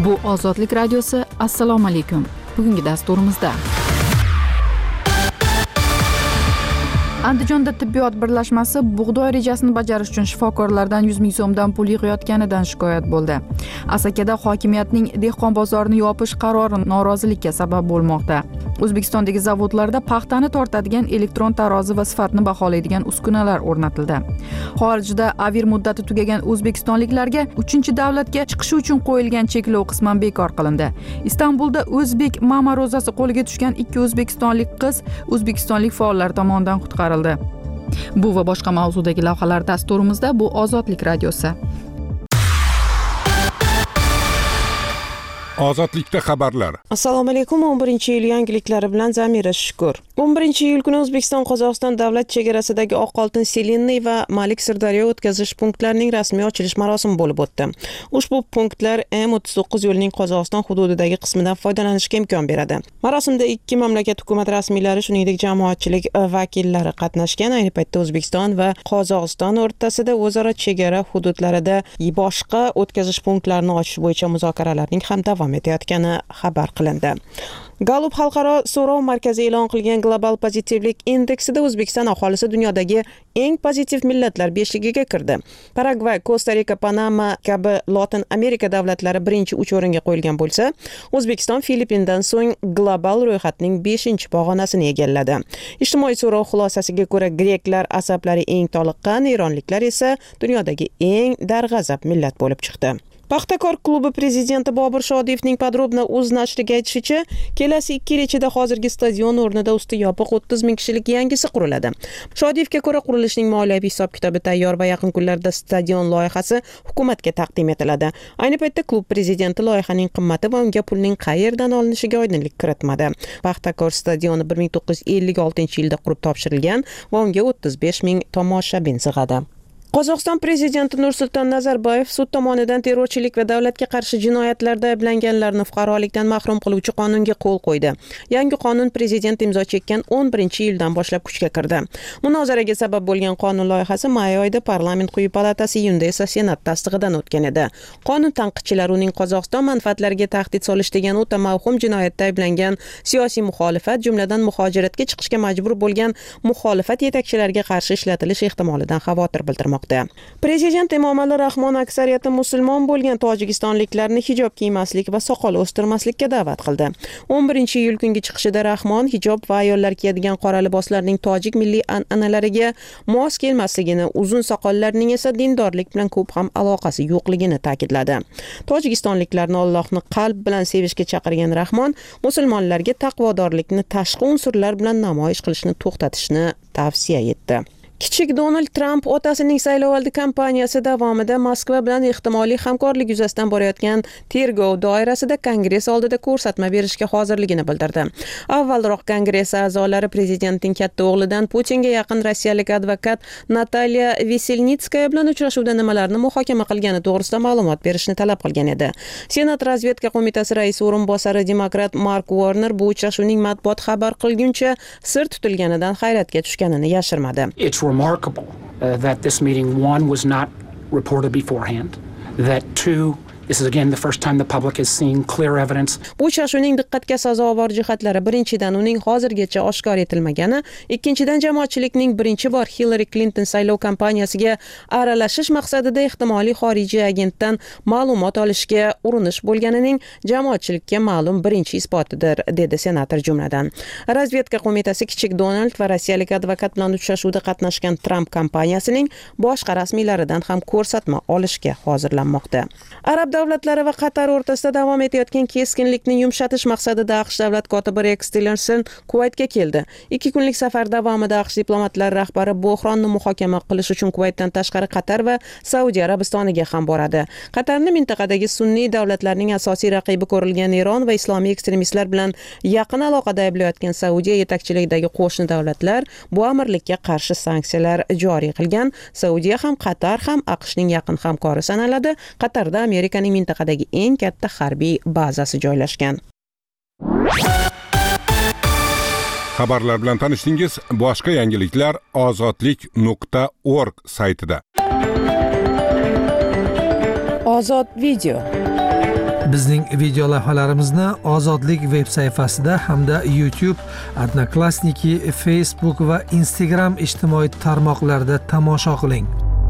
Bu Ozodlik radiosi. Assalomu alaykum. Bugungi dasturimizda Andijonda tibbiyot birlashmasi bug'doy rejasini bajarish uchun shifokorlardan 100 ming so'mdan pul yig'ayotganidan shikoyat bo'ldi. Asakada hokimiyatning dehqon bozorini yopish qarori norozilikka sabab bo'lmoqda. O'zbekistondagi zavodlarda paxtani tortadigan elektron tarozi va sifatni baholaydigan uskunalar o'rnatildi. Xorijda avir muddati tugagan o'zbekistonliklarga 3-davlatga chiqishi uchun qo'yilgan cheklov qisman bekor qilindi. Istanbulda o'zbek mama ro'zasi qo'liga tushgan 2 o'zbekistonlik qiz o'zbekistonlik faollar tomonidan qutqarildi. Bu va boshqa mavzudagi lavhalar dasturimizda. Bu Ozodlik radiosi. Ozodlikda xabarlar. Assalomu alaykum. 11-iyul yangiliklari bilan Zamira Shukur. 11-iyul kuni O'zbekiston-Qozog'iston davlat chegarasidagi Oqoltin, Selinniy va Malik Sirdaryo o'tkazish punktlarining rasmiy ochilish marosimi bo'lib o'tdi. Ushbu punktlar M39 yo'lining Qozog'iston hududidagi qismidan foydalanishga imkon beradi. Marosimda ikki mamlakat hukumat rasmiylari, shuningdek jamoatchilik vakillari qatnashgan. Ayni paytda O'zbekiston va Qozog'iston o'rtasida o'zaro chegara hududlarida boshqa o'tkazish punktlarini ochish bo'yicha muzokaralarning ham davom etayotgani xabar qilindi. Gallup xalqaro so'rov markazi e'lon qilgan global pozitivlik indeksida O'zbekiston aholisi dunyodagi eng pozitiv millatlar 5-ligiga kirdi. Paragvay, Kosta-Rika, Panama kabi Lotin Amerika davlatlari birinchi 3 o'ringa qo'yilgan bo'lsa, O'zbekiston Filippindan so'ng global ro'yxatning 5-pog'onasini egalladi. Ijtimoiy so'rov xulosasiga ko'ra greklar asablari eng toliqqan, eronliklar esa dunyodagi eng darg'azab millat bo'lib chiqdi. Paxtakor klubi prezidenti Bobur Shodiyevning Podrobna.uz nashriga aytishicha, kelasi 2 yil ichida hozirgi stadion o'rnida usti yopiq 30 ming kishilik yangisi quriladi. Shodiyevga ko'ra qurilishning moliyaviy hisob-kitobi tayyor va yaqin kunlarda stadion loyihasi hukumatga taqdim etiladi. Ayni paytda klub prezidenti loyihaning qimmati va unga pulning qayerdan olinishiga oydinlik kiritmadi. Paxtakor stadioni 1956-yilda qurib topshirilgan va unga 35 ming tomoshabin sig'adi. Qozog'iston prezidenti Nursulton Nazarboyev sud tomonidan terrorchilik va davlatga qarshi jinoyatlarda ayblanganlarni fuqarolikdan mahrum qiluvchi qonunga qo'l qo'ydi. Yangi qonun prezident imzo chekkan 11-yildan boshlab kuchga kirdi. Munozaraga sabab bo'lgan qonun loyihasi may oyida parlament quyi palatasi, iyunda esa senat tasdig'idan o'tgan edi. Qonun tanqidchilari uning Qozog'iston manfaatlariga tahdid solish degan o'ta mavhum jinoyatda ayblangan siyosiy muxolifat, jumladan muhojiratga chiqishga majbur bo'lgan muxolifat yetakchilariga qarshi ishlatilish ehtimolidan xavotir bildirmoqda. Prezident Emomali Rahmon aksariyati musulmon bo'lgan tojikistonliklarni hijob kiymaslik va soqol o'stirmaslikka da'vat qildi. 11-iyul kungi chiqishida Rahmon hijob va ayollar kiyadigan qora liboslarning tojik milliy an'analariga mos kelmasligini, uzun soqollarning esa dindorlik bilan ko'p ham aloqasi yo'qligini ta'kidladi. Tojikistonliklarni Allohni qalb bilan sevishga chaqirgan Rahmon musulmonlarga taqvodorlikni tashqi unsurlar bilan namoyish qilishni to'xtatishni tavsiya etdi. Kichik Donald Trump otasining saylovoldi kampaniyasi davomida Moskva bilan ehtimoliy hamkorlik yuzasidan borayotgan tergov doirasida Kongress oldida ko'rsatma berishga hozirligini bildirdi. Avvalroq Kongress a'zolari prezidentning katta o'g'lidan Putinga yaqin rossiyalik advokat Natalya Veselnitskaya bilan uchrashuvda nimalarni muhokama qilgani to'g'risida ma'lumot berishni talab qilgan edi. Senat razvedka qo'mitasi raisi o'rinbosari demokrat Mark Warner bu uchrashuvning matbuot xabar qilguncha sir tutilganidan hayratga tushganini yashirmadi. It's remarkable that this meeting, one, was not reported beforehand, that two, this is again the first time the public has seen clear evidence. Bu uchrashuvning diqqatga sazovor jihatlari: birinchidan, uning hozirgacha oshkor etilmagani, ikkinchidan, jamoatchilikning birinchi bor Hillary Clinton saylov kampaniyasiga aralashish maqsadida ehtimoliy xorijiy agentdan ma'lumot olishga urinish bo'lganining jamoatchilikka ma'lum birinchi isbotidir, dedi senator jumladan. Razvedka qo'mitasi kichik Donald va rossiyalik advokat bilan uchrashuvda qatnashgan Trump kampaniyasining boshqa rasmiylaridan ham ko'rsatma olishga hozirlanmoqda. Arab davlatlari va Qatar o'rtasida davom etayotgan keskinlikni yumshatish maqsadida AQSh davlat kotibi Rex Tillerson Kuvaytga keldi. 2 kunlik safar davomida AQSh diplomatlari rahbari buhronni muhokama qilish uchun Kuvaytdan tashqari Qatar va Saudiya Arabistoniga ham boradi. Qatarni mintaqadagi sunniy davlatlarning asosiy raqibi ko'rilgan Eron va islomiy ekstremistlar bilan yaqin aloqada ayblayotgan Saudiya yetakchiligidagi qo'shni davlatlar bu amirlikka qarshi sanksiyalar joriy qilgan. Saudiya ham Qatar ham AQShning yaqin hamkori sanaladi. Qatarda Amerikaning mintaqadagi eng katta harbiy bazasi joylashgan. Xabarlar bilan tanishdingiz. Boshqa yangiliklar ozodlik.org saytida. Ozod video. Bizning video lavhalarimizni Ozodlik veb sayfasida hamda YouTube, Odnoklassniki, Facebook va Instagram ijtimoiy tarmoqlarida tomosha qiling.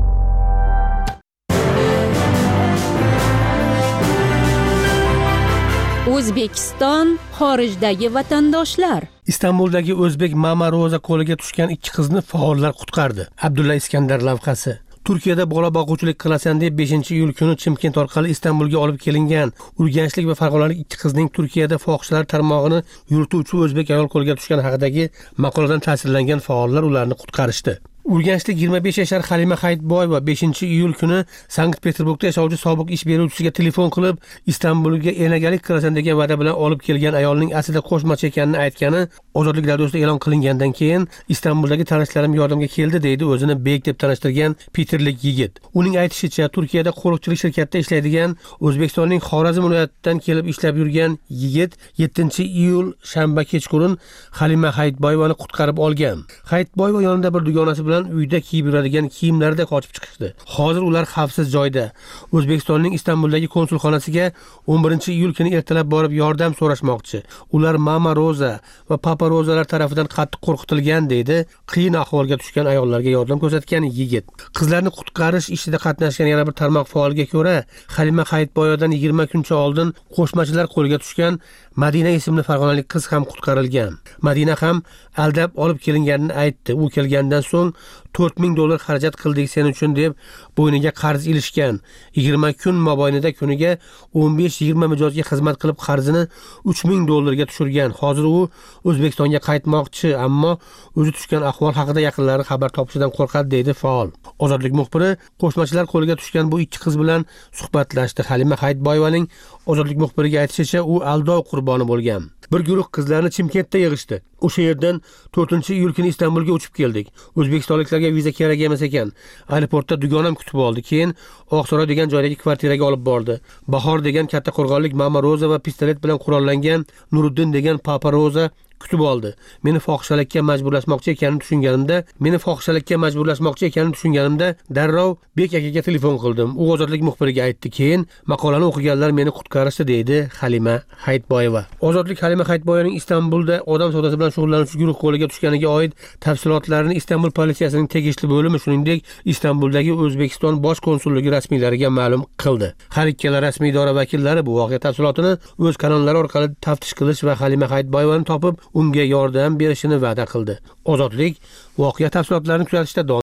O'zbekiston xorijdagi vatandoshlar. Istanbuldagi o'zbek Mama Roza qo'liga tushgan 2 qizni faollar qutqardi. Abdulla Iskandar lavhasi. Turkiyada bola boquvchilik qilasan deb 5-iyul kuni Chimkent orqali Istanbulga olib kelingan urganchlik va farg'onalik 2 qizning Turkiyada fohishalar tarmog'ini yurituvchi o'zbek ayol qo'lga tushgani haqidagi maqoladan ta'sirlangan faollar ularni qutqarishdi. Urganchlik 25 yashar Halima Hayitboyeva 5-iyul kuni Sankt-Peterburgda yashovchi sobiq ish beruvchisiga telefon qilib, Istanbulga enagalik qilasan degan va'da bilan olib kelgan ayolning aslida qo'shmachi ekanini aytgani Ozodlik radiosida e'lon qilingandan keyin Istanbuldagi tanishlarim yordamga keldi deydi o'zini Bek deb tanishtirgan Peterlik yigit. Uning aytishicha, Turkiyada qo'riqchilik shirkatida ishlaydigan O'zbekistonning Xorazm viloyatidan kelib ishlab yurgan yigit 7-iyul shanba kechqurun Halima Hayitboyevani qutqarib olgan. Hayitboyeva yonida bir dugonasi bilan uyda kiyib yuradigan kiyimlarida qochib chiqishdi. Hozir ular xavfsiz joyda. O'zbekistonning Istanbuldagi konsulxonasiga 11-iyul kuni ertalab borib yordam so'rashmoqchi. Ular Mama Roza va Papa Rozalar tarafidan qattiq qo'rqitilgan deydi qiyin ahvolga tushgan ayollarga yordam ko'rsatgan yigit. Qizlarni qutqarish ishida qatnashgan yana bir tarmoq faoliga ko'ra, Halima Hayitboyevadan 20 kuncha oldin qo'shmachilar qo'lga tushgan Madina ismli farg'onalik qiz ham qutqarilgan. Madina ham aldab olib kelinganini aytdi. U kelgandan so'ng $4000 xarajat qildik sen uchun deb bo'yniga qarz ilishgan. 20 kun mobaynida kuniga 15-20 mijozga xizmat qilib qarzini $3000 ga tushirgan. Hozir u O'zbekistonga qaytmoqchi, ammo o'zi tushgan ahvol haqida yaqinlari xabar topishidan qo'rqadi deydi faol. Ozodlik muxbiri qo'shmachilar qo'liga tushgan bu 2 qiz bilan suhbatlashdi. Halima Hayitboyevaning Ozodlik muxbiriga aytishicha, u aldov qurboni bo'lgan. Bir guruh qizlarni Chimkentda yig'ishdi. O'sha yerdan 4-iyul kuni Istanbulga uchib keldik. O'zbekistonliklarga viza kerak emas ekan. Aeroportda dugonam kutib oldi. Keyin Oqsaroy degan joydagi kvartiraga olib bordi. Bahor degan katta qo'rg'onlik Mama Roza va pistolet bilan qurollangan Nuriddin degan Papa Roza kutib oldi. Meni fohishalikka majburlashmoqchi ekanini tushunganimda darrov Bek akaga telefon qildim. U Ozodlik muxbiriga aytdi. Keyin maqolani o'qiganlar meni qutqarishdi deydi Halima Hayitboyeva. Ozodlik Halima Hayitboyevaning Istanbulda odam savdosi bilan shug'ullanuvchi guruh qo'liga tushganiga oid tafsilotlarni Istanbul politsiyasining tegishli bo'limi, shuningdek Istanbuldagi O'zbekiston bosh konsulligi rasmiylariga ma'lum qildi. Har ikkala rasmiy idora vakillari bu voqea tafsilotini o'z kanallari orqali taftish qilish va Halima Hayitboyevani topib unga yordam berishini va'da qildi. Ozodlik voqea tafsilotlarini kuzatishda